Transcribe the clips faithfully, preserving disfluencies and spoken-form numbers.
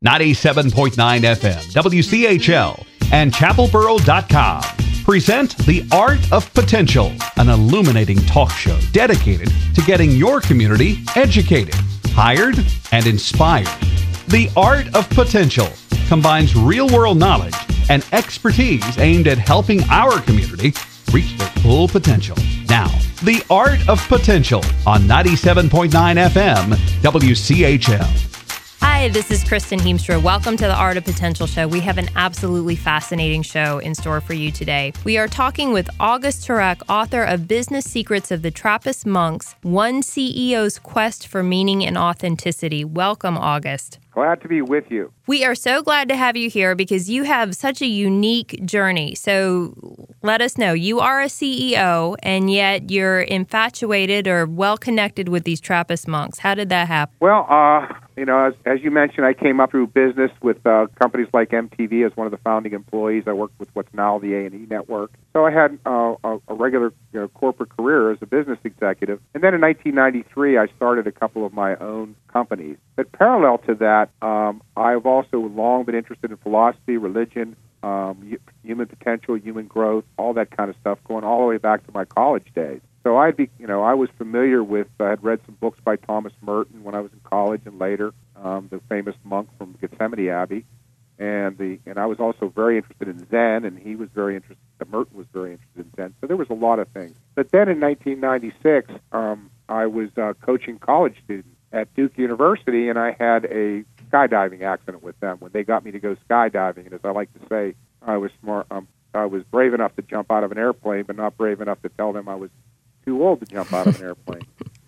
ninety-seven point nine F M, W C H L, and chapel boro dot com present The Art of Potential, an illuminating talk show dedicated to getting your community educated, hired, and inspired. The Art of Potential combines real-world knowledge and expertise aimed at helping our community reach their full potential. Now, The Art of Potential on ninety-seven point nine F M, W C H L. Hi, this is Kristen Heemstra. Welcome to the Art of Potential Show. We have an absolutely fascinating show in store for you today. We are talking with August Turek, author of Business Secrets of the Trappist Monks, One C E O's Quest for Meaning and Authenticity. Welcome, August. Glad to be with you. We are so glad to have you here because you have such a unique journey. So let us know. You are a C E O, and yet you're infatuated or well-connected with these Trappist monks. How did that happen? Well, uh, you know, as, as you mentioned, I came up through business with uh, companies like M T V as one of the founding employees. I worked with what's now the A and E Network. So I had uh, a, a regular you know, corporate career as a business executive. And then in nineteen ninety-three, I started a couple of my own companies. But parallel to that, um, I've also long been interested in philosophy, religion, um, human potential, human growth, all that kind of stuff, going all the way back to my college days. So I'd be, you know, I was familiar with, I had read some books by Thomas Merton when I was in college and later, um, the famous monk from Gethsemani Abbey, and the, and I was also very interested in Zen, and he was very interested, Merton was very interested in Zen. So there was a lot of things. But then in nineteen ninety-six, um, I was uh, coaching college students at Duke University, and I had a skydiving accident with them when they got me to go skydiving. And as I like to say, I was smart. Um, I was brave enough to jump out of an airplane, but not brave enough to tell them I was too old to jump out of an airplane.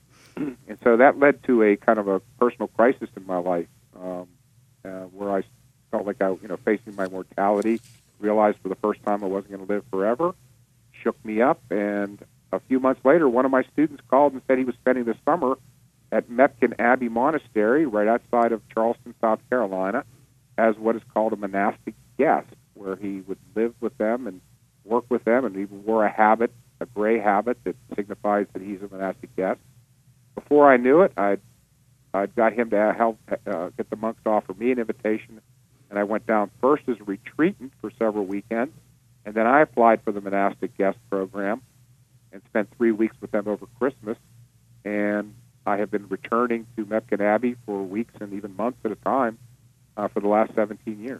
And so that led to a kind of a personal crisis in my life, um, uh, where I felt like I, you know, facing my mortality, realized for the first time I wasn't going to live forever, shook me up. And a few months later, one of my students called and said he was spending the summer at Mepkin Abbey Monastery, right outside of Charleston, South Carolina, as what is called a monastic guest, where he would live with them and work with them, and he wore a habit, a gray habit that signifies that he's a monastic guest. Before I knew it, I'd, I'd got him to help uh, get the monks to offer me an invitation, and I went down first as a retreatant for several weekends, and then I applied for the monastic guest program and spent three weeks with them over Christmas, and I have been returning to Mepkin Abbey for weeks and even months at a time uh, for the last seventeen years.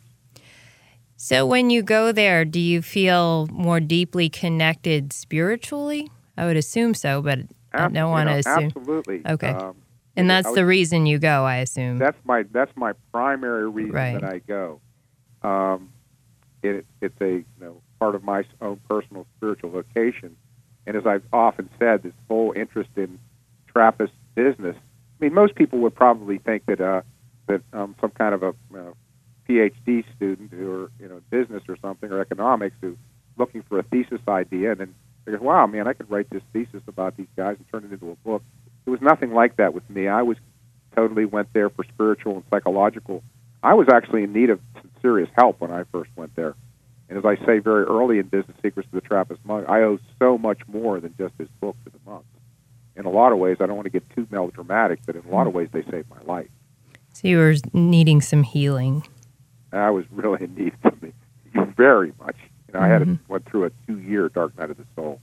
So when you go there, do you feel more deeply connected spiritually? I would assume so, but I don't want to assume. Absolutely. Okay. Um, and that's was, the reason you go, I assume. That's my that's my primary reason right. that I go. Um, it, it's a you know part of my own personal spiritual vocation, and as I've often said, this whole interest in Trappist business. I mean, most people would probably think that uh, that um, some kind of a uh, P H D student or you know business or something or economics who's looking for a thesis idea, and then figures, wow, man, I could write this thesis about these guys and turn it into a book. It was nothing like that with me. I was totally went there for spiritual and psychological. I was actually in need of some serious help when I first went there. And as I say very early in Business Secrets of the Trappist Monk, I owe so much more than just this book to the monks. In a lot of ways, I don't want to get too melodramatic, but in a lot of ways, they saved my life. So you were needing some healing. I was really in need of it, very much. You know, I had a, went through a two-year dark night of the soul.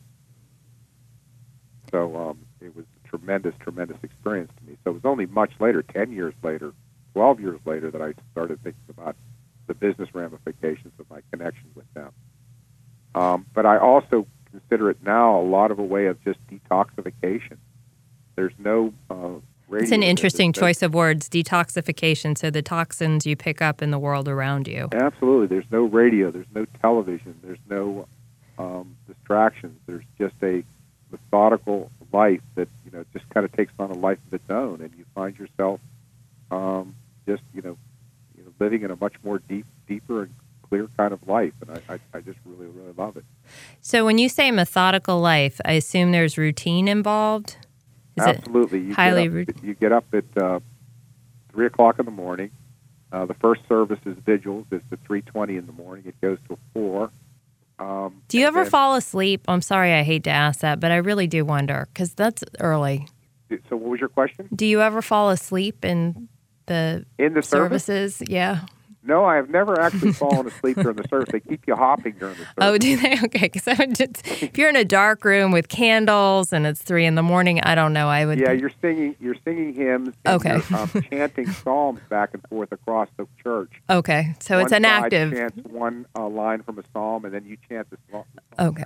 So um, it was a tremendous, tremendous experience to me. So it was only much later, ten years later, twelve years later, that I started thinking about the business ramifications of my connection with them. Um, but I also consider it now a lot of a way of just detoxification. There's no uh, radio. It's an interesting choice of words, detoxification, so the toxins you pick up in the world around you. Absolutely. There's no radio. There's no television. There's no um, distractions. There's just a methodical life that, you know, just kind of takes on a life of its own, and you find yourself um, just, you know, you know, living in a much more deep, deeper and clear kind of life, and I, I, I just really, really love it. So when you say methodical life, I assume there's routine involved? Is Absolutely. It you, highly get up, you get up at uh, three o'clock in the morning. Uh, the first service is vigils. It's at three twenty in the morning. It goes till four. Um, do you ever then, fall asleep? I'm sorry, I hate to ask that, but I really do wonder, because that's early. So what was your question? Do you ever fall asleep in the, In the service? services? Yeah. No, I have never actually fallen asleep during the service. They keep you hopping during the service. Oh, do they? Okay, because if you're in a dark room with candles and it's three in the morning, I don't know. I would. Yeah, you're singing. You're singing hymns. And Okay. You're, um, chanting psalms back and forth across the church. Okay, so one it's an side active. chants one uh, line from a psalm, and then you chant the psalm. Okay.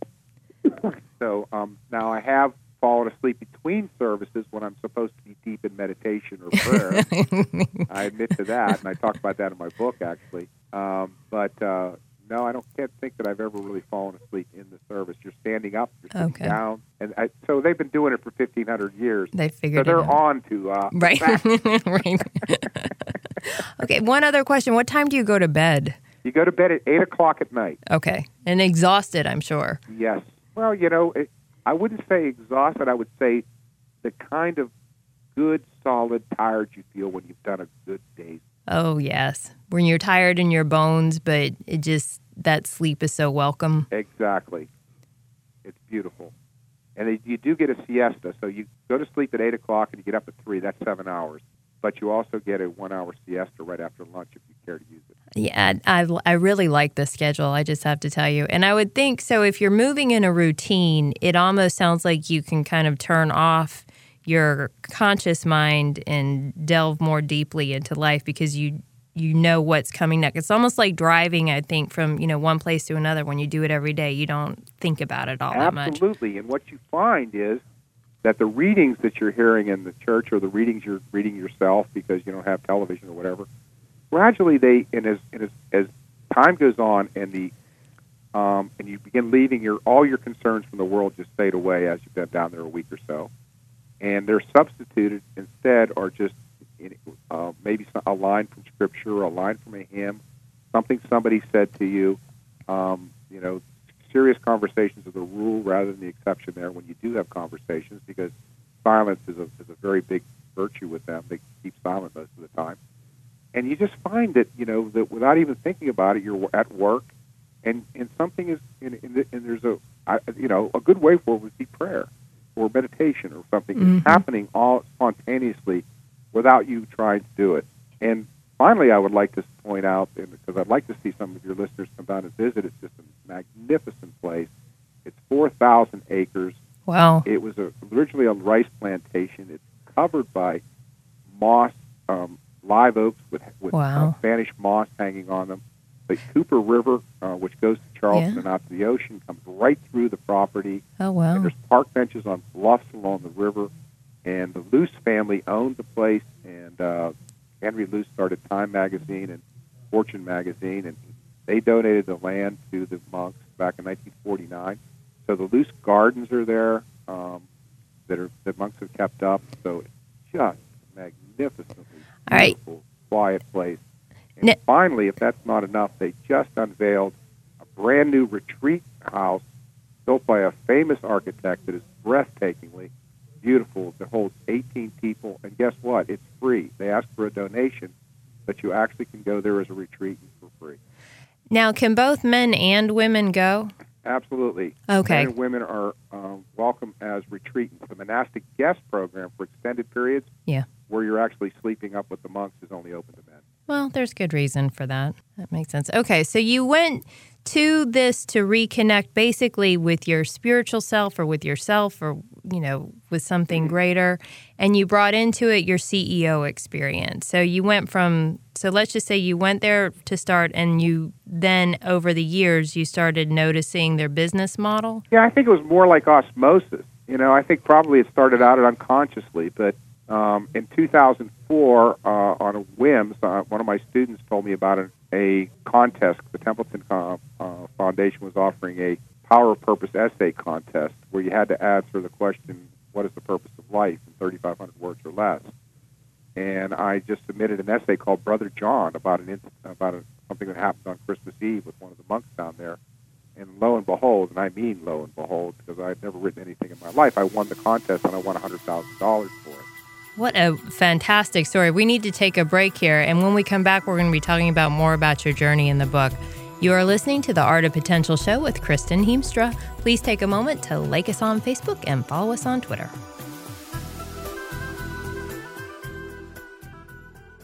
So um, now I have fallen asleep between services when I'm supposed to be deep in meditation or prayer. I admit to that, and I talk about that in my book, actually. Um, but uh, no, I don't can't think that I've ever really fallen asleep in the service. You're standing up, you're sitting Okay. down, and I, so they've been doing it for fifteen hundred years. They So figured they're it out. on to uh, Right. fact. Right. Okay, one other question. What time do you go to bed? You go to bed at eight o'clock at night. Okay, and exhausted, I'm sure. Yes. Well, you know, it, I wouldn't say exhausted. I would say the kind of good, solid, tired you feel when you've done a good day's. Oh, yes. When you're tired in your bones, but it just, that sleep is so welcome. Exactly. It's beautiful. And they, you do get a siesta. So you go to sleep at eight o'clock and you get up at three. That's seven hours. But you also get a one-hour siesta right after lunch if you care to use it. Yeah, I, I really like the schedule, I just have to tell you. And I would think, so if you're moving in a routine, it almost sounds like you can kind of turn off your conscious mind and delve more deeply into life because you you know what's coming next. It's almost like driving, I think, from you know one place to another. When you do it every day, you don't think about it all that much. Absolutely. And what you find is that the readings that you're hearing in the church or the readings you're reading yourself because you don't have television or whatever, gradually they, and as, and as, as time goes on and the um, and you begin leaving your all your concerns from the world just fade away as you've been down there a week or so, and they're substituted instead are just uh, maybe a line from Scripture, a line from a hymn, something somebody said to you, um, you know, serious conversations are the rule rather than the exception there when you do have conversations because silence is a, is a very big virtue with them. They keep silent most of the time. And you just find that, you know, that without even thinking about it, you're at work and, and something is, and, and, and there's a, I, you know, a good way for it would be prayer or meditation or something. Mm-hmm. It's happening all spontaneously without you trying to do it. And finally, I would like to point out, because I'd like to see some of your listeners come down and visit, it's just a magnificent place. It's four thousand acres. Wow. It was a, originally a rice plantation. It's covered by moss, um, live oaks with, with Wow. uh, Spanish moss hanging on them. The Cooper River, uh, which goes to Charleston Yeah. and out to the ocean, comes right through the property. Oh, wow. And there's park benches on bluffs along the river. And the Luce family owned the place, and uh, Henry Luce started Time magazine and Fortune magazine, and they donated the land to the monks back in nineteen forty-nine. So the Luce gardens are there um, that are the monks have kept up. So it's just magnificently All right. beautiful, quiet place. And Now- finally, if that's not enough, they just unveiled a brand new retreat house built by a famous architect that is breathtakingly beautiful, that holds eighteen people, and guess what? It's free. They ask for a donation, but you actually can go there as a retreat for free. Now, can both men and women go? Absolutely. Okay. Men and women are um, welcome as retreatants. The monastic guest program for extended periods, Yeah. where you're actually sleeping up with the monks, is only open to men. Well, there's good reason for that. That makes sense. Okay, so you went to this to reconnect basically with your spiritual self or with yourself or, you know, with something greater, and you brought into it your C E O experience. So you went from, so let's just say you went there to start, and you then over the years you started noticing their business model? Yeah, I think it was more like osmosis. You know, I think probably it started out unconsciously, but um, in two thousand four, uh, on a whim, uh, one of my students told me about a, a contest. The Templeton uh, uh, Foundation was offering a Power of Purpose essay contest where you had to answer the question, what is the purpose of life, in thirty-five hundred words or less. And I just submitted an essay called Brother John about an about a, something that happened on Christmas Eve with one of the monks down there. And lo and behold, and I mean lo and behold, because I had never written anything in my life, I won the contest and I won one hundred thousand dollars for it. What a fantastic story. We need to take a break here, and when we come back, we're going to be talking about more about your journey in the book. You are listening to the Art of Potential Show with Kristen Heemstra. Please take a moment to like us on Facebook and follow us on Twitter.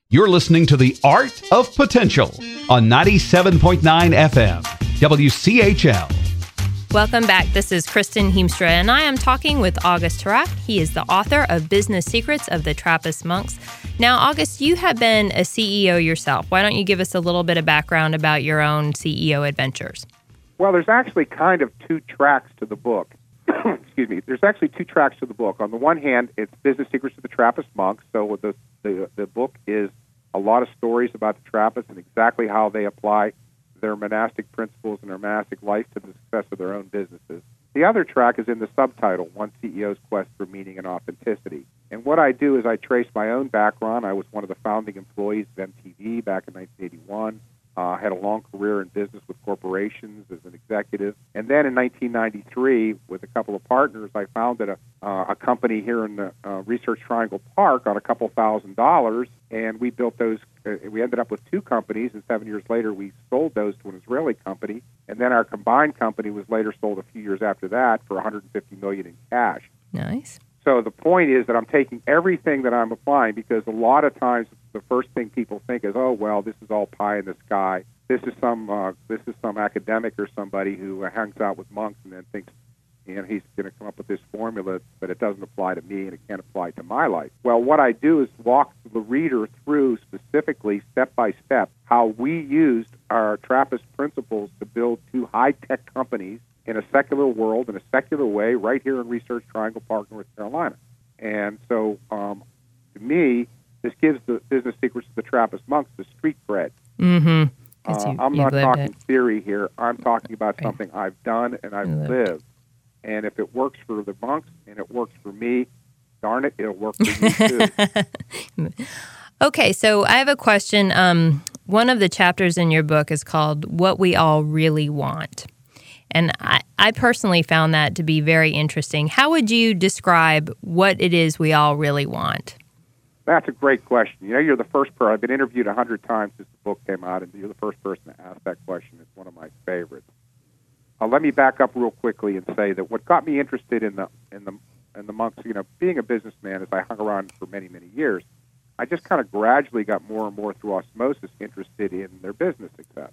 You're listening to The Art of Potential on ninety-seven point nine F M, W C H L. Welcome back. This is Kristen Heemstra, and I am talking with August Turak. He is the author of Business Secrets of the Trappist Monks. Now, August, you have been a C E O yourself. Why don't you give us a little bit of background about your own C E O adventures? Well, there's actually kind of two tracks to the book. Excuse me. There's actually two tracks to the book. On the one hand, it's Business Secrets of the Trappist Monks. So the, the, the book is a lot of stories about the Trappists and exactly how they apply their monastic principles and their monastic life to the success of their own businesses. The other track is in the subtitle, One C E O's Quest for Meaning and Authenticity. And what I do is I trace my own background. I was one of the founding employees of M T V back in nineteen eighty-one. I uh, had a long career in business with corporations as an executive. And then in nineteen ninety-three, with a couple of partners, I founded a, uh, a company here in the uh, Research Triangle Park on a couple thousand dollars, and we built those. Uh, we ended up with two companies, and seven years later, we sold those to an Israeli company. And then our combined company was later sold a few years after that for one hundred fifty million dollars in cash. Nice. So the point is that I'm taking everything that I'm applying, because a lot of times the first thing people think is, oh, well, this is all pie in the sky. This is some uh, this is some academic or somebody who hangs out with monks and then thinks, you know, he's going to come up with this formula, but it doesn't apply to me and it can't apply to my life. Well, what I do is walk the reader through specifically, step by step, how we used our Trappist principles to build two high-tech companies in a secular world, in a secular way, right here in Research Triangle Park, North Carolina. And so, um, to me, this gives the Business Secrets of the Trappist Monks the street cred. Mm-hmm. Uh, you, I'm not talking it. theory here. I'm talking about right. something I've done and I've lived. lived. And if it works for the monks and it works for me, darn it, it'll work for you too. Okay, so I have a question. Um, one of the chapters in your book is called What We All Really Want. And I, I personally found that to be very interesting. How would you describe what it is we all really want? That's a great question. You know, you're the first person. I've been interviewed a hundred times since the book came out, and you're the first person to ask that question. It's one of my favorites. Uh, let me back up real quickly and say that what got me interested in the in the in the monks, you know, being a businessman, as I hung around for many many years, I just kind of gradually got more and more through osmosis interested in their business success.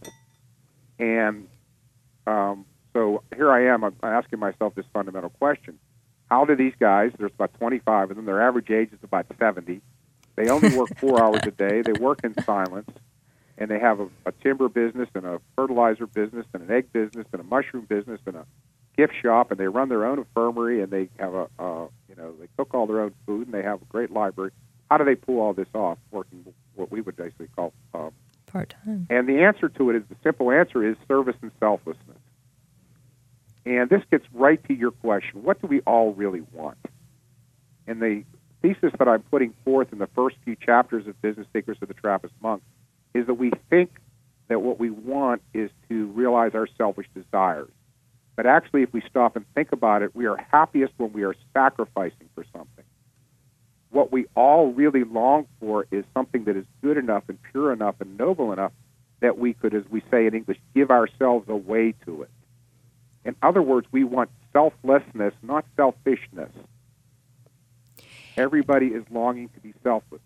And um, so here I am. I'm asking myself this fundamental question: how do these guys? There's about twenty-five of them. Their average age is about seventy. They only work four hours a day. They work in silence, and they have a, a timber business and a fertilizer business and an egg business and a mushroom business and a gift shop, and they run their own infirmary, and they have a, uh, you know, they cook all their own food, and they have a great library. How do they pull all this off, working what we would basically call um, part-time? And the answer to it is, the simple answer is service and selflessness. And this gets right to your question: what do we all really want? And the thesis that I'm putting forth in the first few chapters of Business Secrets of the Trappist Monks is that we think that what we want is to realize our selfish desires. But actually, if we stop and think about it, we are happiest when we are sacrificing for something. What we all really long for is something that is good enough and pure enough and noble enough that we could, as we say in English, give ourselves away to it. In other words, we want selflessness, not selfishness. Everybody is longing to be selfless.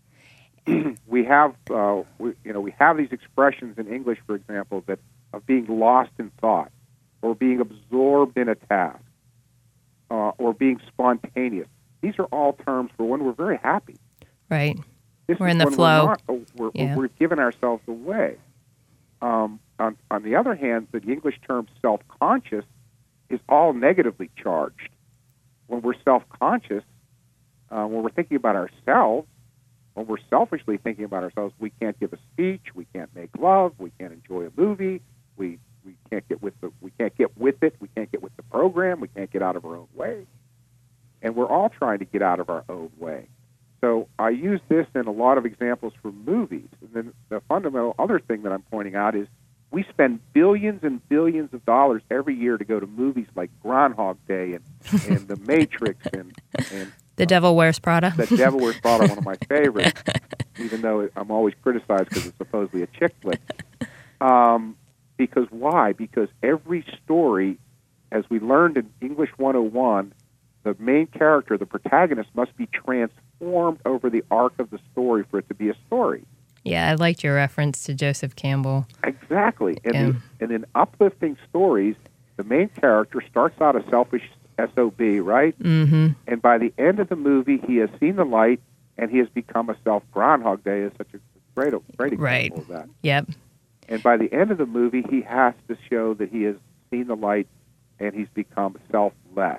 we have, uh, we, you know, we have these expressions in English, for example, that of being lost in thought, or being absorbed in a task, uh, or being spontaneous. These are all terms for when we're very happy. Right. This we're is in the when flow. We're, not, oh, we're, yeah. we're giving ourselves away. Um, on, on the other hand, the English term self-conscious is all negatively charged. When we're self-conscious, uh, when we're thinking about ourselves, when we're selfishly thinking about ourselves, we can't give a speech, we can't make love, we can't enjoy a movie, we we can't get with the we can't get with it, we can't get with the program, we can't get out of our own way, and we're all trying to get out of our own way. So I use this in a lot of examples for movies. And then the fundamental other thing that I'm pointing out is we spend billions and billions of dollars every year to go to movies like Groundhog Day and, and The Matrix and, and The Devil Wears Prada. The Devil Wears Prada, one of my favorites, even though I'm always criticized because it's supposedly a chick flick. Um, because why? Because every story, as we learned in English one oh one, the main character, the protagonist, must be transformed transformed over the arc of the story for it to be a story. Yeah, I liked your reference to Joseph Campbell. Exactly. And, Yeah. the, and in uplifting stories, the main character starts out a selfish S O B, right? Mm-hmm. And by the end of the movie, he has seen the light, and he has become a self. Groundhog Day is such a great, great example Right. of that. Yep. And by the end of the movie, he has to show that he has seen the light, and he's become selfless.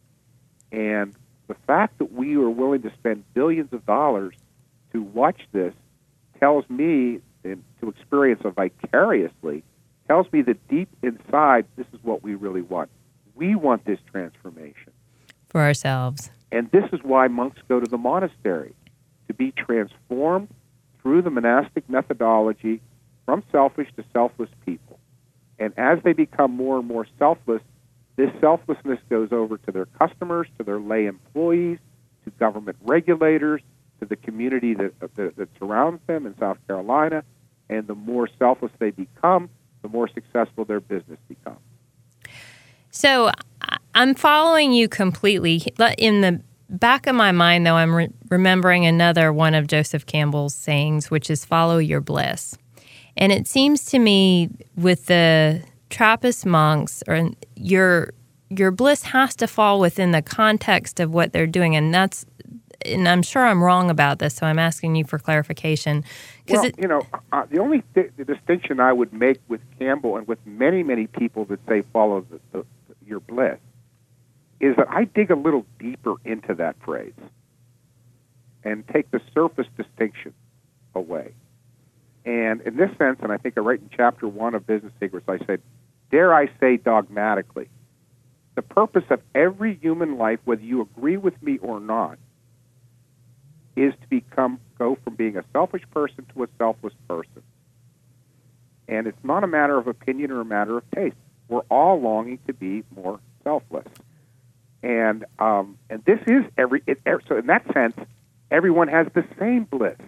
And the fact that we are willing to spend billions of dollars to watch this tells me, and to experience it vicariously, tells me that deep inside, this is what we really want. We want this transformation. For ourselves. And this is why monks go to the monastery, to be transformed through the monastic methodology from selfish to selfless people. And as they become more and more selfless, this selflessness goes over to their customers, to their lay employees, to government regulators, to the community that, that, that surrounds them in South Carolina. And the more selfless they become, the more successful their business becomes. So I- I'm following you completely. In the back of my mind, though, I'm re- remembering another one of Joseph Campbell's sayings, which is follow your bliss. And it seems to me with the Trappist monks, or your your bliss has to fall within the context of what they're doing, and that's. And I'm sure I'm wrong about this, so I'm asking you for clarification. Well, it, you know, uh, the only th- the distinction I would make with Campbell and with many, many people that say follow the, the, your bliss is that I dig a little deeper into that phrase and take the surface distinction away. And in this sense, and I think I write in chapter one of Business Secrets, I said, dare I say dogmatically, the purpose of every human life, whether you agree with me or not, is to become go from being a selfish person to a selfless person. And it's not a matter of opinion or a matter of taste. We're all longing to be more selfless. And um, and this is every it, so in that sense, everyone has the same bliss.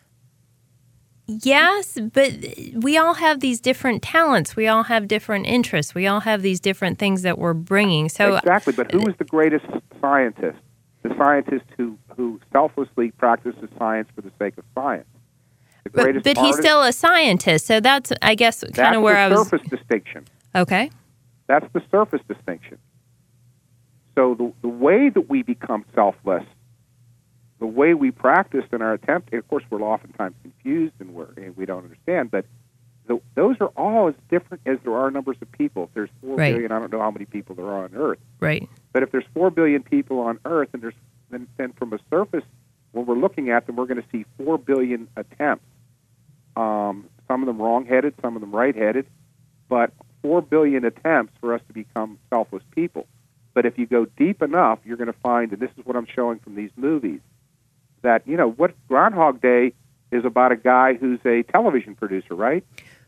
Yes, but we all have these different talents. We all have different interests. We all have these different things that we're bringing. So exactly, but who is the greatest scientist? The scientist who, who selflessly practices science for the sake of science. The But, but he's still a scientist, so that's, I guess, kind of where I was... That's the surface distinction. Okay. That's the surface distinction. So the, the way that we become selfless, the way we practice in our attempt, and of course we're oftentimes confused and, we're, and we don't understand, but the, those are all as different as there are numbers of people. If there's four right. billion, I don't know how many people there are on Earth. Right. But if there's four billion people on Earth, and there's then, then from a surface, when we're looking at them, we're going to see four billion attempts. Um, some of them wrong-headed, some of them right-headed, but four billion attempts for us to become selfless people. But if you go deep enough, you're going to find, and this is what I'm showing from these movies, that, you know, what Groundhog Day is about a guy who's a television producer, right?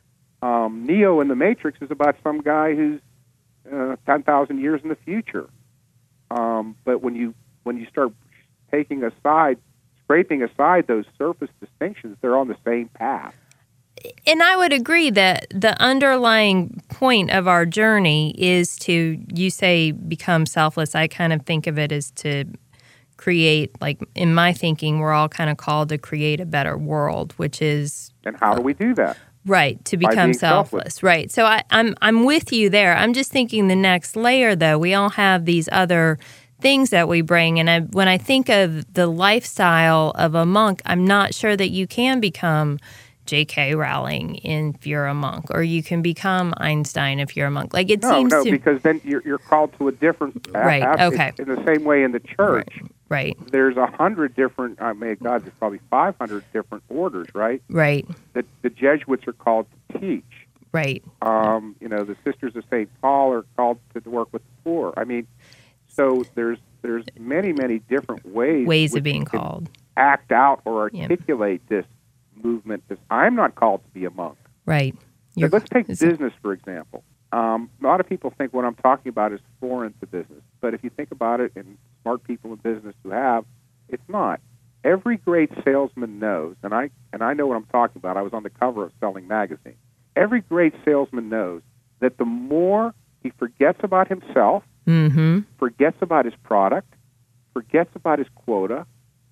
Um, Neo in The Matrix is about some guy who's uh, ten thousand years in the future. Um, but when you when you start taking aside, scraping aside those surface distinctions, they're on the same path. And I would agree that the underlying point of our journey is to, you say, become selfless. I kind of think of it as to create, like in my thinking, we're all kind of called to create a better world, which is... And how do we do that? Right, to become selfless. selfless. Right. So I, I'm I'm with you there. I'm just thinking the next layer, though. We all have these other things that we bring. And I, when I think of the lifestyle of a monk, I'm not sure that you can become J K Rowling if you're a monk, or you can become Einstein if you're a monk. Like it no, seems no, to... because then you're, you're called to a different... Right, aspect. okay. In the same way in the church... Right. Right. There's a hundred different, I mean, God, there's probably five hundred different orders, right? Right. That the Jesuits are called to teach. Right. Um, you know, the Sisters of Saint Paul are called to work with the poor. I mean, so there's there's many, many different ways ways of being called, act out or articulate yep. this movement. This, I'm not called to be a monk. Right. But let's take business, for example. Um, a lot of people think what I'm talking about is foreign to business, but if you think about it, and smart people in business who have, it's not. Every great salesman knows, and I and I know what I'm talking about. I was on the cover of Selling Magazine. Every great salesman knows that the more he forgets about himself, mm-hmm. forgets about his product, forgets about his quota,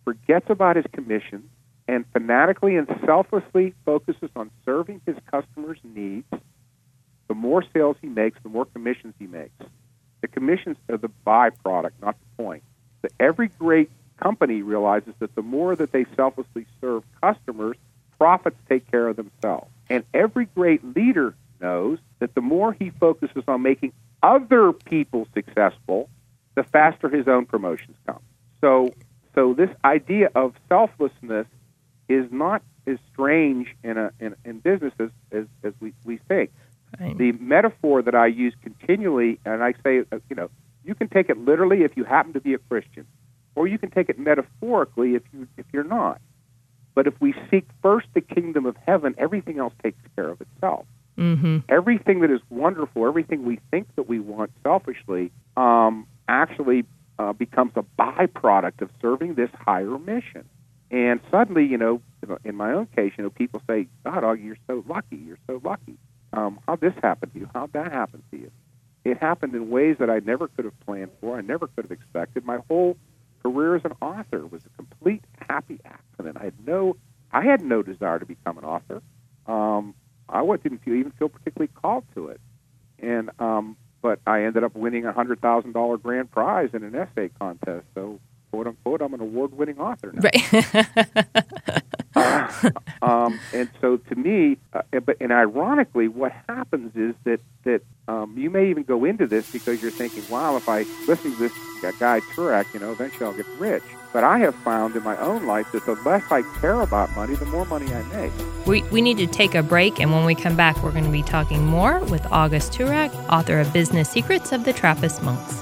forgets about his commission, and fanatically and selflessly focuses on serving his customers' needs, the more sales he makes, the more commissions he makes. The commissions are the byproduct, not the point. So every great company realizes that the more that they selflessly serve customers, profits take care of themselves. And every great leader knows that the more he focuses on making other people successful, the faster his own promotions come. So, so this idea of selflessness is not as strange in a in, in business as, as, as we, we think. Right. The metaphor that I use continually, and I say, you know, you can take it literally if you happen to be a Christian, or you can take it metaphorically if you if you're not. But if we seek first the kingdom of heaven, everything else takes care of itself. Mm-hmm. Everything that is wonderful, everything we think that we want selfishly, um, actually uh, becomes a byproduct of serving this higher mission. And suddenly, you know, in my own case, you know, people say, God, Augie, you're so lucky. You're so lucky. Um, how'd this happen to you? How'd that happen to you? It happened in ways that I never could have planned for. I never could have expected. My whole career as an author was a complete happy accident. I had no, I had no desire to become an author. Um, I didn't feel, even feel particularly called to it. And um, but I ended up winning a hundred thousand dollar grand prize in an essay contest. So, quote unquote, I'm an award-winning author now. Right. uh, um, and so, to me, uh, but and ironically, what happens is that that um, you may even go into this because you're thinking, "Wow, if I listen to this guy Turek, you know, eventually I'll get rich." But I have found in my own life that the less I care about money, the more money I make. We, we need to take a break, and when we come back, we're going to be talking more with August Turek, author of Business Secrets of the Trappist Monks.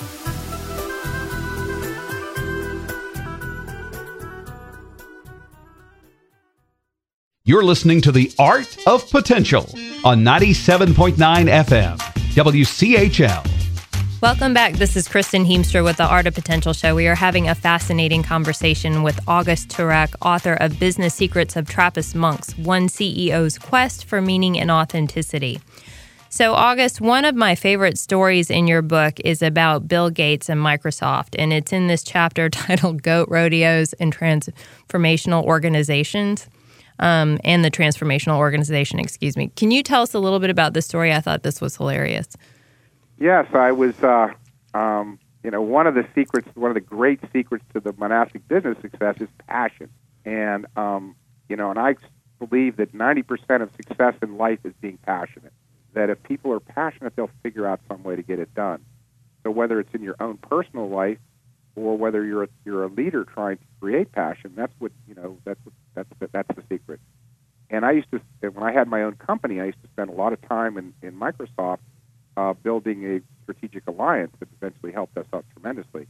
You're listening to The Art of Potential on ninety-seven point nine F M, W C H L. Welcome back. This is Kristen Heemstra with the Art of Potential Show. We are having a fascinating conversation with August Turek, author of Business Secrets of Trappist Monks, One C E O's Quest for Meaning and Authenticity. So, August, one of my favorite stories in your book is about Bill Gates and Microsoft, and it's in this chapter titled Goat Rodeos and Transformational Organizations, um, and the Transformational Organization, excuse me. Can you tell us a little bit about this story? I thought this was hilarious. Yes, I was, uh, um, you know, one of the secrets, one of the great secrets to the monastic business success is passion. And, um, you know, and I believe that ninety percent of success in life is being passionate. That if people are passionate, they'll figure out some way to get it done. So whether it's in your own personal life or whether you're a, you're a leader trying to create passion, that's what, you know, that's what, that's the, that's the secret. And I used to, when I had my own company, I used to spend a lot of time in, in Microsoft Uh, building a strategic alliance that eventually helped us out tremendously.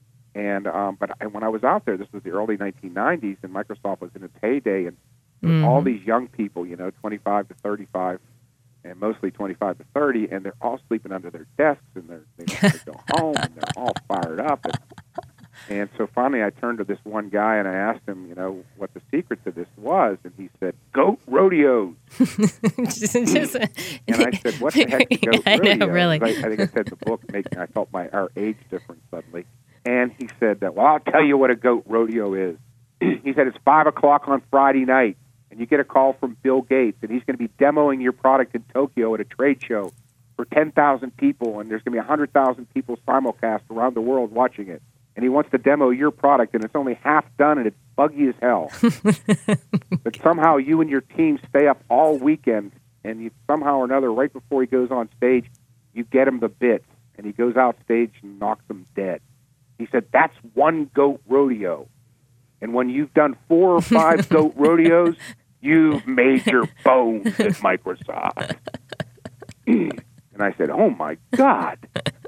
And um, but I, when I was out there, this was the early nineteen nineties, and Microsoft was in its heyday, and mm-hmm. all these young people, you know, twenty-five to thirty-five, and mostly twenty-five to thirty, and they're all sleeping under their desks, and they're, they they go home, and they're all fired up. And, and so finally, I turned to this one guy, and I asked him, you know, what the secret to this was, and he said, "Goat rodeos." just, just, and I said, "What the heck is goat I rodeos?" know, really. I, I think I said the book, making I felt my our age difference suddenly. And he said, that, "Well, I'll tell you what a goat rodeo is." He said, "It's five o'clock on Friday night, and you get a call from Bill Gates, and he's going to be demoing your product in Tokyo at a trade show for ten thousand people, and there's going to be one hundred thousand people simulcast around the world watching it. And he wants to demo your product, and it's only half done, and it's buggy as hell. But somehow you and your team stay up all weekend, and you somehow or another, right before he goes on stage, you get him the bits, and he goes out stage and knocks them dead." He said, "That's one goat rodeo. And when you've done four or five goat rodeos, you've made your bones at Microsoft." And I said, "Oh, my God.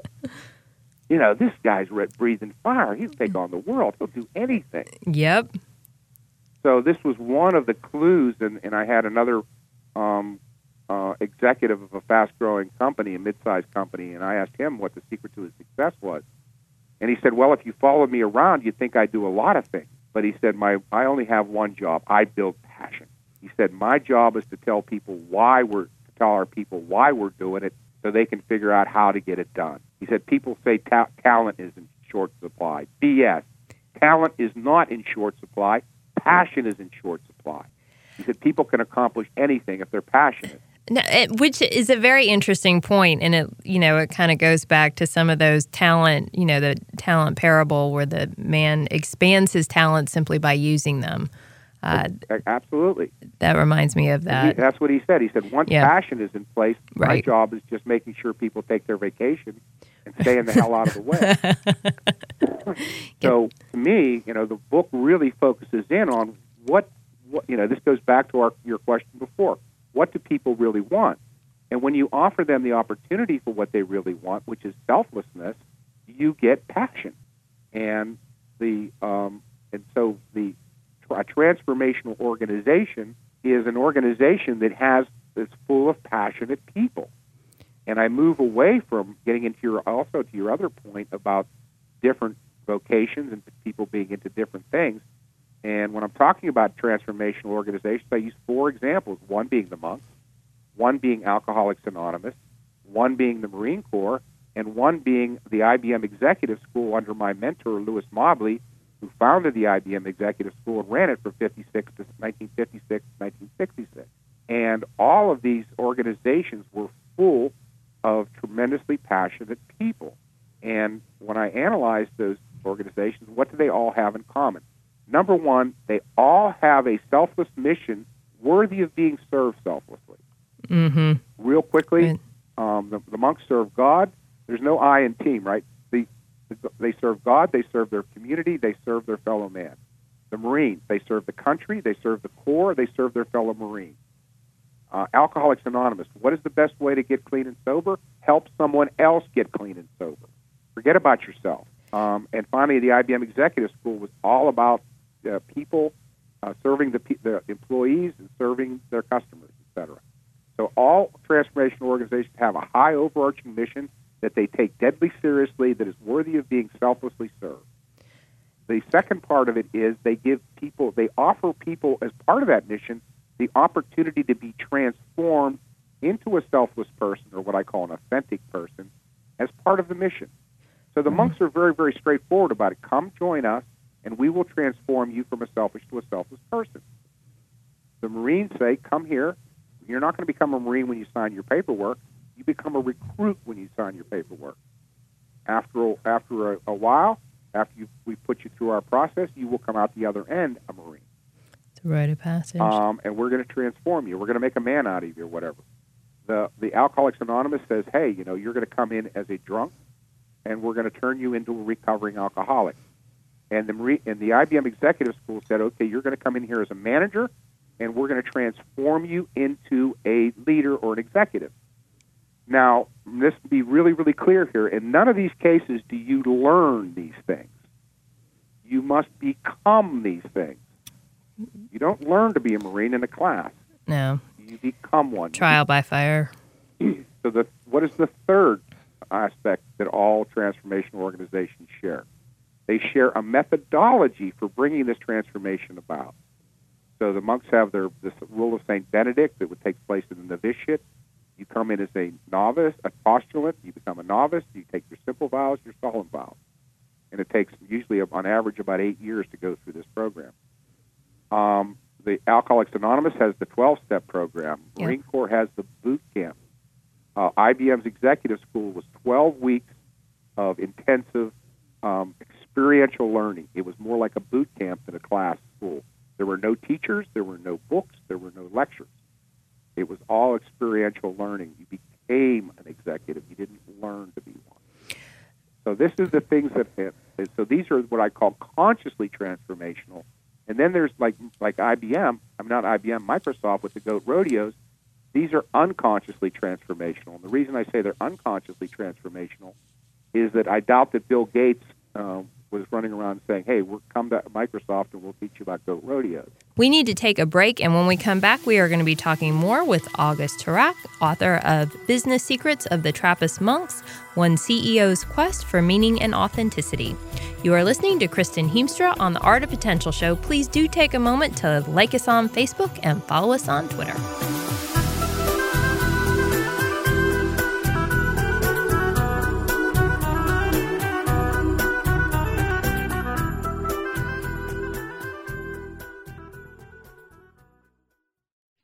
You know, this guy's red breathing fire. He'll take on the world. He'll do anything." Yep. So this was one of the clues, and, and I had another um, uh, executive of a fast-growing company, a mid-sized company, and I asked him what the secret to his success was. And he said, "Well, if you followed me around, you'd think I do a lot of things." But he said, "My I only have one job. I build passion." He said, "My job is to tell people why we're, to tell our people why we're doing it, so they can figure out how to get it done." He said, "People say ta- talent is in short supply. B S. talent is not in short supply. Passion is in short supply. He said people can accomplish anything if they're passionate. No, it, which is a very interesting point, and it you know it kind of goes back to some of those talent, you know, the talent parable where the man expands his talent simply by using them. Uh, Absolutely. That reminds me of that. He, that's what he said. He said once yeah. passion is in place, my right. job is just making sure people take their vacation and staying the hell out of the way. So to me, you know, the book really focuses in on what, what you know. This goes back to our your question before. What do people really want? And when you offer them the opportunity for what they really want, which is selflessness, you get passion. And the um, and so the a transformational organization is an organization that has is full of passionate people. And I move away from getting into your also to your other point about different vocations and people being into different things. And when I'm talking about transformational organizations, I use four examples, one being the monks, one being Alcoholics Anonymous, one being the Marine Corps, and one being the I B M Executive School under my mentor, Louis Mobley, who founded the I B M Executive School and ran it from fifty-six to nineteen fifty-six to nineteen sixty-six. And all of these organizations were full of tremendously passionate people. And when I analyzed those organizations, what do they all have in common? Number one, they all have a selfless mission worthy of being served selflessly. Mm-hmm. Real quickly, right. um, the, the monks serve God. There's no I in team, right? The, the, they serve God, they serve their community, they serve their fellow man. The Marines, they serve the country, they serve the Corps, they serve their fellow Marines. Uh, Alcoholics Anonymous, what is the best way to get clean and sober? Help someone else get clean and sober. Forget about yourself. Um, and finally, the I B M Executive School was all about uh, people uh, serving the, the employees and serving their customers, et cetera. So all transformational organizations have a high overarching mission that they take deadly seriously, that is worthy of being selflessly served. The second part of it is they give people, they offer people as part of that mission the opportunity to be transformed into a selfless person, or what I call an authentic person, as part of the mission. So the monks are very, very straightforward about it. Come join us, and we will transform you from a selfish to a selfless person. The Marines say, come here. You're not going to become a Marine when you sign your paperwork. You become a recruit when you sign your paperwork. After, after a, a while, after you, we put you through our process, you will come out the other end a Marine. It's a rite of passage. Um, and we're going to transform you. We're going to make a man out of you or whatever. The, the Alcoholics Anonymous says, hey, you know, you're going to come in as a drunk, and we're going to turn you into a recovering alcoholic. And the, Marine, and the I B M Executive School said, okay, you're going to come in here as a manager, and we're going to transform you into a leader or an executive. Now, let's be really, really clear here. In none of these cases do you learn these things. You must become these things. You don't learn to be a Marine in a class. No. You become one. Trial by fire. So the, what is the third aspect that all transformational organizations share? They share a methodology for bringing this transformation about. So the monks have their this rule of Saint Benedict that would take place in the novitiate. You come in as a novice, a postulant. You become a novice. You take your simple vows, your solemn vows. And it takes usually, on average, about eight years to go through this program. Um, the Alcoholics Anonymous has the twelve-step program. Yeah. Marine Corps has the boot camp. Uh, I B M's Executive School was twelve weeks of intensive um, experiential learning. It was more like a boot camp than a class school. There were no teachers. There were no books. There were no lectures. It was all experiential learning. You became an executive. You didn't learn to be one. So this is the things that, so these are what I call consciously transformational. And then there's like like I B M, I'm not I B M, Microsoft with the GOAT rodeos. These are unconsciously transformational. And the reason I say they're unconsciously transformational is that I doubt that Bill Gates um, was running around saying, hey, we'll come to Microsoft and we'll teach you about GOAT rodeos. We need to take a break, and when we come back, we are going to be talking more with August Turak, author of Business Secrets of the Trappist Monks, One C E O's Quest for Meaning and Authenticity. You are listening to Kristen Heemstra on the Art of Potential Show. Please do take a moment to like us on Facebook and follow us on Twitter.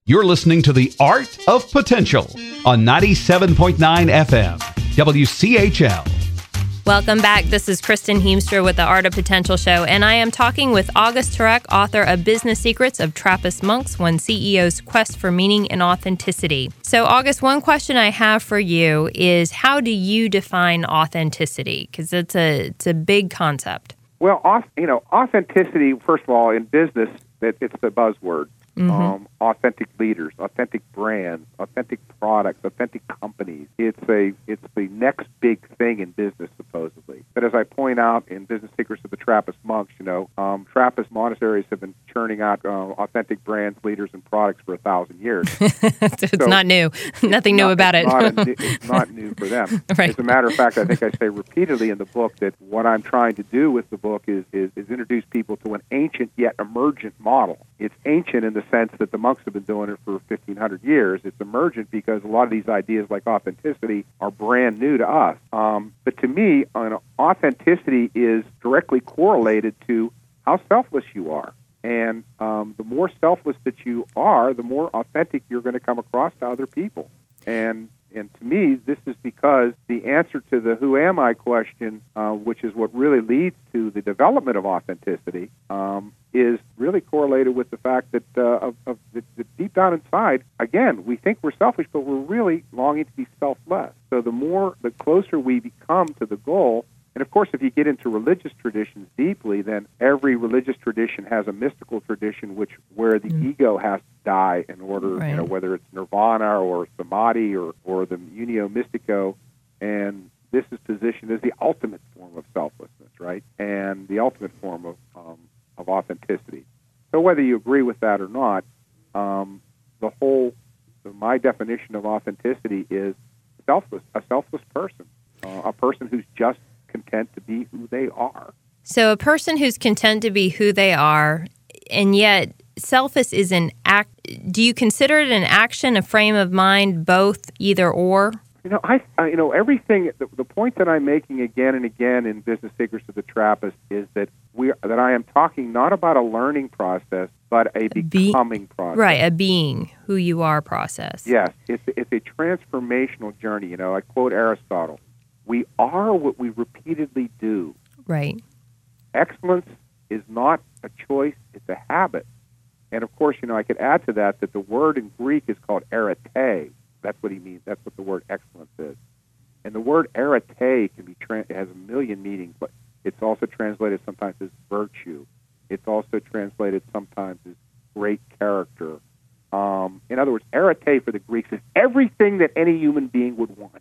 You're listening to The Art of Potential on ninety-seven point nine F M, W C H L. Welcome back. This is Kristen Heemstra with the Art of Potential Show, and I am talking with August Turek, author of Business Secrets of Trappist Monks, One C E O's Quest for Meaning and Authenticity. So, August, one question I have for you is, how do you define authenticity? Because it's a it's a big concept. Well, you know, authenticity, first of all, in business, it, it's the buzzword. Mm-hmm. Um, authentic leaders, authentic brands, authentic products, authentic companies. It's a it's the next big thing in business, supposedly. But as I point out in Business Secrets of the Trappist Monks, you know, um, Trappist monasteries have been churning out uh, authentic brands, leaders, and products for a thousand years. so it's so not new. Nothing new not, about it's it. Not new, it's not new for them. Right. As a matter of fact, I think I say repeatedly in the book that what I'm trying to do with the book is is, is introduce people to an ancient yet emergent model. It's ancient in the sense that the monks have been doing it for fifteen hundred years. It's emergent because a lot of these ideas like authenticity are brand new to us. Um, but to me, an authenticity is directly correlated to how selfless you are. And um, the more selfless that you are, the more authentic you're going to come across to other people. And And to me, this is because the answer to the who am I question, uh, which is what really leads to the development of authenticity, um, is really correlated with the fact that, uh, of, of the, the deep down inside, again, we think we're selfish, but we're really longing to be selfless. So the more, the closer we become to the goal, and of course, if you get into religious traditions deeply, then every religious tradition has a mystical tradition, which where the mm. ego has to die in order, right. you know, whether it's nirvana or samadhi or, or the unio mystico, and this is positioned as the ultimate form of selflessness, right? And the ultimate form of um, of authenticity. So whether you agree with that or not, um, the whole, so my definition of authenticity is selfless, a selfless person, uh, a person who's just content to be who they are. So a person who's content to be who they are, and yet selfless is an act. Do you consider it an action, a frame of mind, both, either or? You know, I, I you know everything. The, the point that I'm making again and again in Business Secrets of the Trappist is that we that I am talking not about a learning process, but a becoming Be, process. Right, a being who you are process. Yes, it's it's a transformational journey. You know, I quote Aristotle. We are what we repeatedly do. Right. Excellence is not a choice, it's a habit. And of course, you know, I could add to that that the word in Greek is called arete. That's what he means. That's what the word excellence is. And the word arete can be tra- it has a million meanings, but it's also translated sometimes as virtue. It's also translated sometimes as great character. Um, in other words, arete for the Greeks is everything that any human being would want.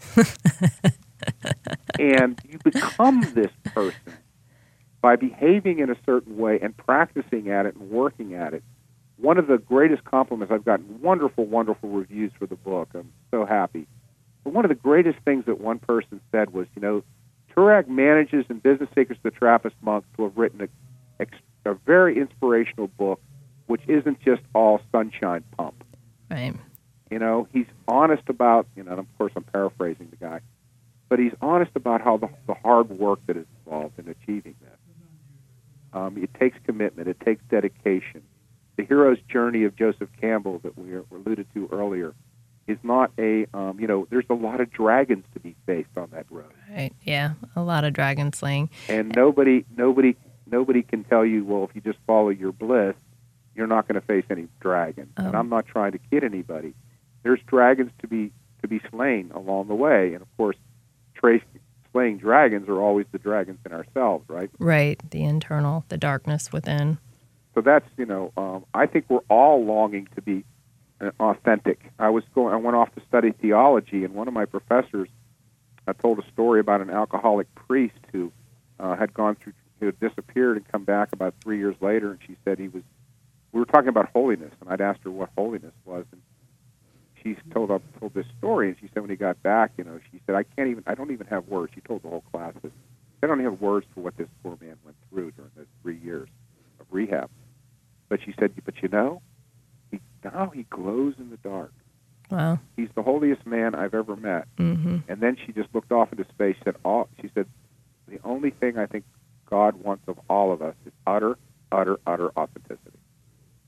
And you become this person by behaving in a certain way and practicing at it and working at it. One of the greatest compliments, I've gotten wonderful, wonderful reviews for the book. I'm so happy. But one of the greatest things that one person said was, you know, Turek manages in Business Secrets of the Trappist Monks to have written a, a very inspirational book, which isn't just all sunshine pump. Right. You know, he's honest about, you know, and of course I'm paraphrasing the guy, but he's honest about how the, the hard work that is involved in achieving that. Um, it takes commitment. It takes dedication. The hero's journey of Joseph Campbell that we alluded to earlier is not a, um, you know, there's a lot of dragons to be faced on that road. Right. Yeah, a lot of dragon slaying. And nobody, nobody, nobody can tell you, well, if you just follow your bliss, you're not going to face any dragon. Oh. And I'm not trying to kid anybody. There's dragons to be to be slain along the way, and of course, trace, slaying dragons are always the dragons in ourselves, right? Right, the internal, the darkness within. So that's, you know, um, I think we're all longing to be uh, authentic. I was going, I went off to study theology, and one of my professors uh, told a story about an alcoholic priest who uh, had gone through, who had disappeared and come back about three years later, and she said he was. We were talking about holiness, and I'd asked her what holiness was, and she told up told this story, and she said when he got back, you know, she said, I can't even, I don't even have words. She told the whole class that I don't have words for what this poor man went through during those three years of rehab. But she said, but you know, he, now he glows in the dark. Wow. He's the holiest man I've ever met. Mm-hmm. And then she just looked off into space. Said, all, she said, the only thing I think God wants of all of us is utter, utter, utter authenticity.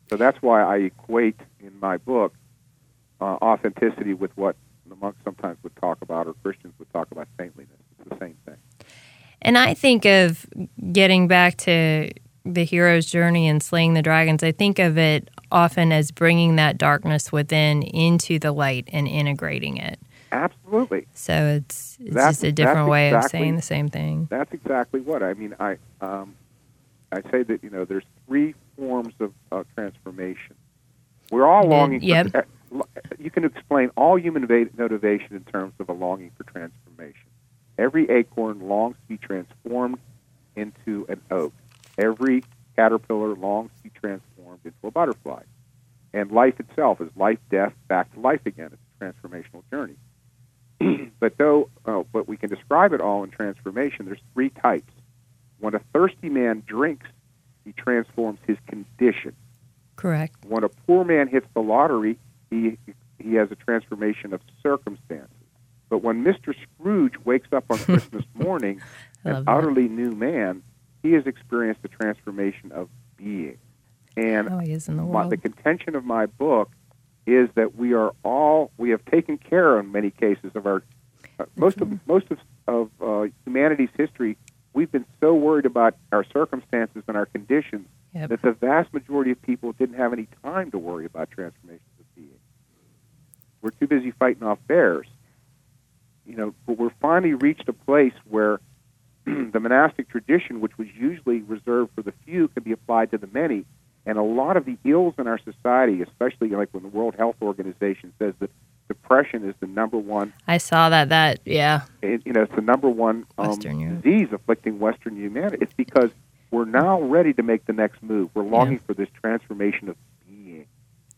So that's why I equate in my book uh, authenticity with what the monks sometimes would talk about, or Christians would talk about saintliness. It's the same thing. And I think of getting back to the hero's journey and slaying the dragons, I think of it often as bringing that darkness within into the light and integrating it. Absolutely. So it's, it's that's, just a different way exactly, of saying the same thing. That's exactly what I mean. I um, I say that, you know, there's three forms of uh, transformation. We're all longing. Yep. For, uh, you can explain all human va- motivation in terms of a longing for transformation. Every acorn longs to be transformed into an oak. Every caterpillar longs to be transformed into a butterfly. And life itself is life, death, back to life again. It's a transformational journey. But though, uh, but we can describe it all in transformation. There's three types. When a thirsty man drinks, he transforms his condition. Correct. When a poor man hits the lottery, he he has a transformation of circumstances. But when Mister Scrooge wakes up on Christmas morning, an that. utterly new man, he has experienced the transformation of being. And oh, he is in the, my, world. the contention of my book is that we are all, we have taken care in many cases of our, uh, most of most of, of uh, humanity's history, we've been so worried about our circumstances and our conditions Yep. that the vast majority of people didn't have any time to worry about transformations of being. We're too busy fighting off bears. You know, but we're finally reached a place where the monastic tradition, which was usually reserved for the few, can be applied to the many. And a lot of the ills in our society, especially like when the World Health Organization says that depression is the number one. I saw that. That yeah. It, you know, it's the number one um, disease afflicting Western humanity. It's because we're now ready to make the next move. We're longing yeah. for this transformation of being.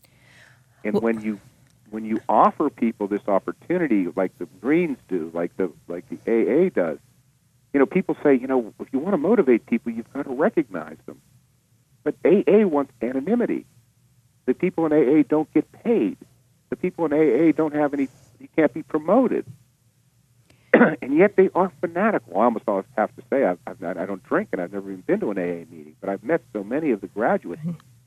And well, when you when you offer people this opportunity, like the Greens do, like the like the A A does, you know, people say, you know, if you want to motivate people, you've got to recognize them. But A A wants anonymity. The people in A A don't get paid. The people in A A don't have any, you can't be promoted. And yet they are fanatical. I almost always have to say, I've, I've not, I don't drink and I've never even been to an A A meeting, but I've met so many of the graduates.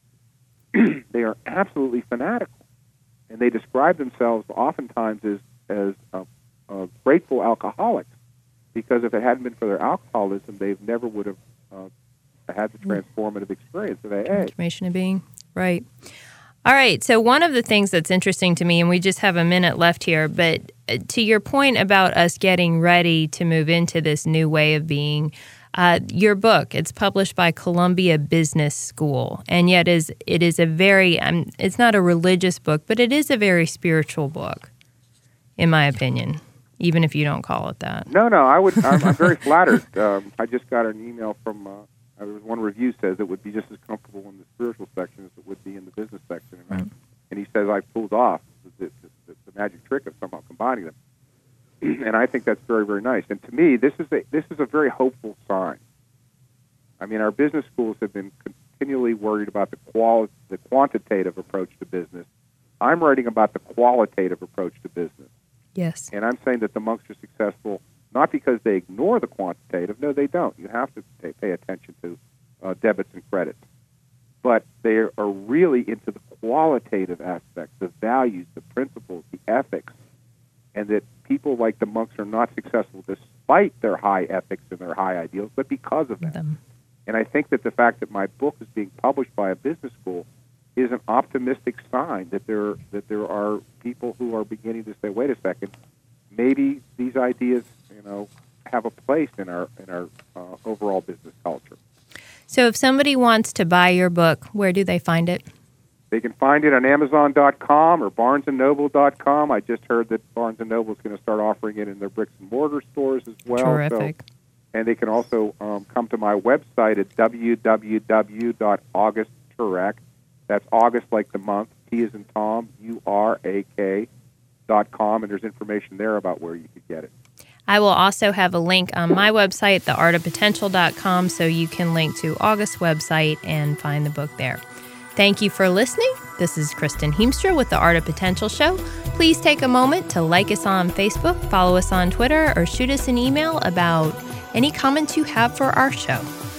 They are absolutely fanatical. And they describe themselves oftentimes as, as uh, uh, grateful alcoholics, because if it hadn't been for their alcoholism, they never would have uh, had the transformative experience of A A. Transformation of being, right. All right, so one of the things that's interesting to me, and we just have a minute left here, but to your point about us getting ready to move into this new way of being, uh, your book, it's published by Columbia Business School, and yet is it is a very, um, it's not a religious book, but it is a very spiritual book, in my opinion, even if you don't call it that. No, no, I would, I'm, I'm very flattered. Um, I just got an email from... Uh, There was one review says it would be just as comfortable in the spiritual section as it would be in the business section, and, right. I, and he says I pulled off the, the, the, the magic trick of somehow combining them, and I think that's very, very nice. And to me, this is a this is a very hopeful sign. I mean, our business schools have been continually worried about the quali- the quantitative approach to business. I'm writing about the qualitative approach to business. Yes, and I'm saying that the monks are successful. Not because they ignore the quantitative. No, they don't. You have to pay, pay attention to uh, debits and credits. But they are really into the qualitative aspects, the values, the principles, the ethics, and that people like the monks are not successful despite their high ethics and their high ideals, but because of them. them. And I think that the fact that my book is being published by a business school is an optimistic sign that there that there are people who are beginning to say, wait a second, maybe these ideas, you know, have a place in our in our uh, overall business culture. So if somebody wants to buy your book, where do they find it? They can find it on Amazon dot com or Barnes and Noble dot com. I just heard that Barnes and Noble is going to start offering it in their bricks and mortar stores as well. Terrific. So, and they can also um, come to my website at w w w dot august turek. That's August like the month, T as in Tom, U R A K, dot com, and there's information there about where you could get it. I will also have a link on my website, the art of potential dot com, so you can link to August's website and find the book there. Thank you for listening. This is Kristen Heemstra with the Art of Potential Show. Please take a moment to like us on Facebook, follow us on Twitter, or shoot us an email about any comments you have for our show.